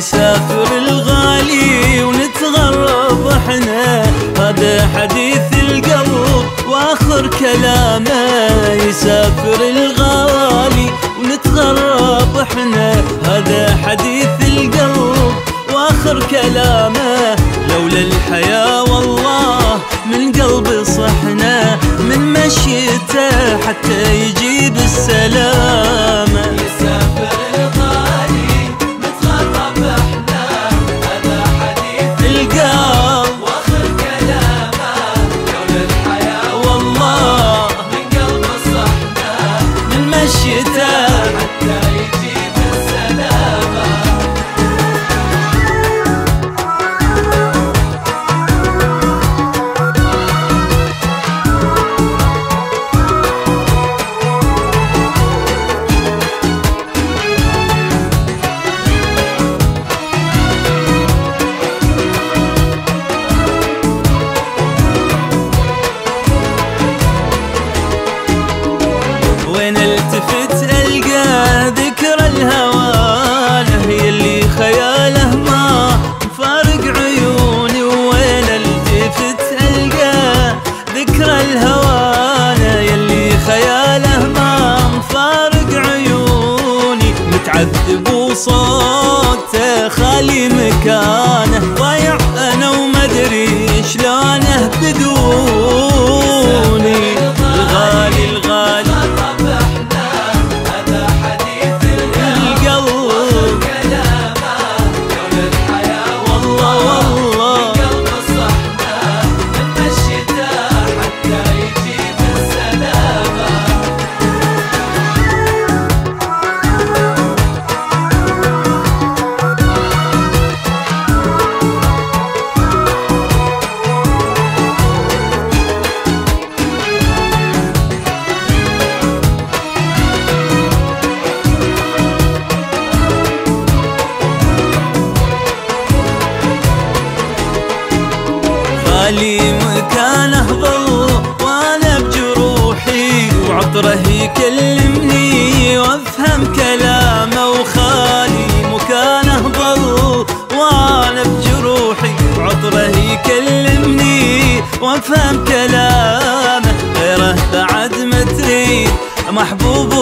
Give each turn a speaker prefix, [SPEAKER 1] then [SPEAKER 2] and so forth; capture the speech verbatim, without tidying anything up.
[SPEAKER 1] يسافر الغالي ونتغرب احنا، هذا حديث القلب واخر كلامه. يسافر الغالي ونتغرب احنا، هذا حديث القلب واخر كلامه. لولا الحياة والله من قلبي صحنا، من مشيته حتى يجيب السلامة.
[SPEAKER 2] يسافر الغالي نتغرب احنا، هذا حديث
[SPEAKER 1] القلب
[SPEAKER 2] واخر كلامه. لولا الحياة
[SPEAKER 1] والله
[SPEAKER 2] من قلب صحنا،
[SPEAKER 1] من مشيته
[SPEAKER 2] حتى يجيب السلامة.
[SPEAKER 1] وين التفت القى ذكرى الهوانه، يلي خياله ما فارق عيوني. وين التفت القى ذكرى الهوانه، يلي خياله ما مفارق عيوني. متعذب وصوته خالي مكانه، ضايع انا ومدري شلونه بدوني. الغالي الغالي خالي مكانه ظل وانا بجروحي، وعطره يكلمني وافهم كلامه. وخالي مكانه ظل وانا بجروحي، وعطره يكلمني وافهم كلامه. غيره بعد ما تريد محبوب